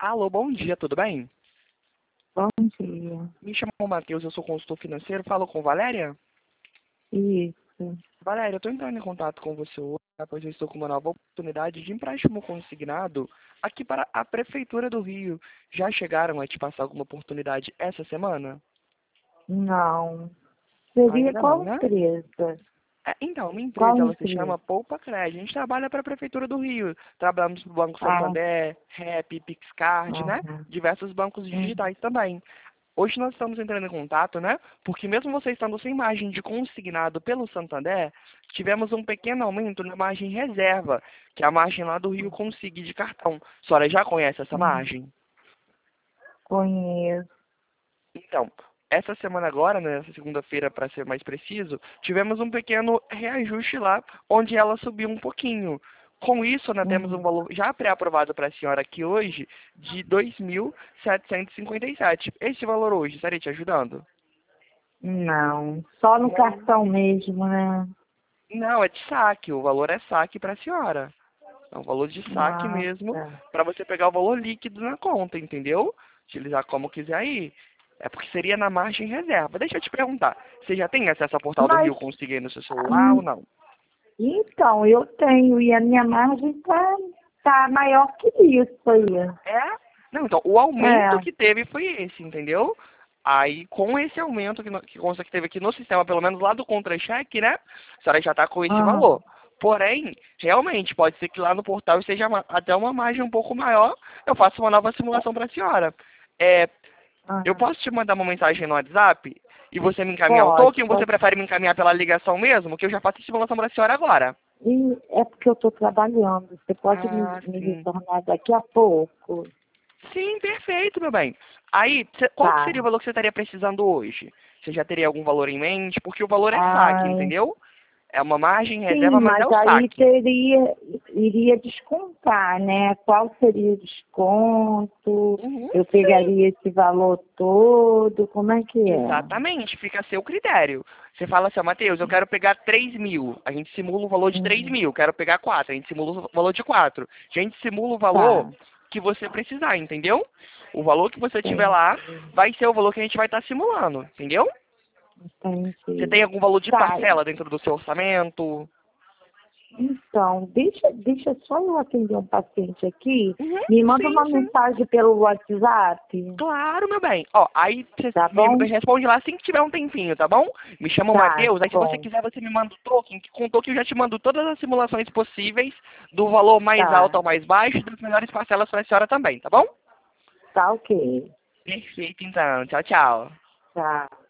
Alô, bom dia, tudo bem? Bom dia. Me chamo Matheus, eu sou consultor financeiro, falo com Valéria? Isso. Valéria, eu estou entrando em contato com você hoje, pois eu estou com uma nova oportunidade de empréstimo consignado aqui para a Prefeitura do Rio. Já chegaram a te passar alguma oportunidade essa semana? Não. Seria Ainda não, qual né? empresa? Então, minha Qual empresa, ela se empresa? chama Poupa Crédito. A gente trabalha para a Prefeitura do Rio. Trabalhamos para o Banco Ah, Santander, Rap, Pixcard, né? aham. Diversos bancos Uhum. digitais também. Hoje nós estamos entrando em contato, né? Porque mesmo você estando sem margem de consignado pelo Santander, tivemos um pequeno aumento na margem reserva, que é a margem lá do Rio Consigne de cartão. A senhora já conhece essa Uhum. margem? Conheço. Então, essa semana agora, né, essa segunda-feira, para ser mais preciso, tivemos um pequeno reajuste lá, onde ela subiu um pouquinho. Com isso, nós temos um Uhum. valor já pré-aprovado para a senhora aqui hoje de 2.757. Esse valor hoje estaria te ajudando? Não. Só no Não. cartão mesmo, né? Não, é de saque. O valor é saque para a senhora. É um valor de saque Ah, mesmo, tá. para você pegar o valor líquido na conta, entendeu? Utilizar como quiser aí. É porque seria na margem reserva. Deixa eu te perguntar, você já tem acesso ao portal do Mas, Rio Consigne no seu celular ou hum, não? então, eu tenho, e a minha margem tá maior que isso aí. É? Não, então, o aumento É. que teve foi esse, entendeu? Aí, com esse aumento que consta que teve aqui no sistema, pelo menos lá do contra-cheque, né? A senhora já está com esse Aham. valor. Porém, realmente, pode ser que lá no portal esteja até uma margem um pouco maior. Eu faço uma nova simulação para a senhora. É, eu Aham. posso te mandar uma mensagem no WhatsApp e você me encaminhar o Pode, token ou você pode. prefere me encaminhar pela ligação mesmo? Que eu já faço a simulação para a senhora agora. E é porque eu estou trabalhando. Você pode Ah, me sim. retornar daqui a pouco? Sim, perfeito, meu bem. Aí, qual que seria o Tá. valor que você estaria precisando hoje? Você já teria algum valor em mente? Porque o valor é saque, Ah, entendeu? É uma margem sim, reserva, mas é mas o aí saque. iria descontar, né? Qual seria o desconto? Uhum, Eu sim. pegaria esse valor todo? Como é que é? Exatamente, fica a seu critério. Você fala assim, ó, Matheus, eu quero pegar 3.000. A gente simula o valor de 3.000. Uhum. Quero pegar 4. A gente simula o valor de 4. A gente simula o valor Tá, que você precisar, entendeu? O valor que você tiver lá entendi, vai ser o valor que a gente vai estar simulando, entendeu? Você tem entendi. algum valor de Tá, parcela dentro do seu orçamento? então, deixa só eu atender um paciente aqui. Uhum, Me manda sim, uma sim. mensagem pelo WhatsApp, Claro, meu bem. Ó, aí você tá me bom? responde lá assim que tiver um tempinho, tá bom? Me chama o Tá Matheus, aí se você bom, quiser você me manda o token, que com o token eu já te mando todas as simulações possíveis do valor mais alto tá, ao mais baixo e das melhores parcelas para a senhora também, tá bom? tá ok. Perfeito, então. Tchau, tchau. Tá.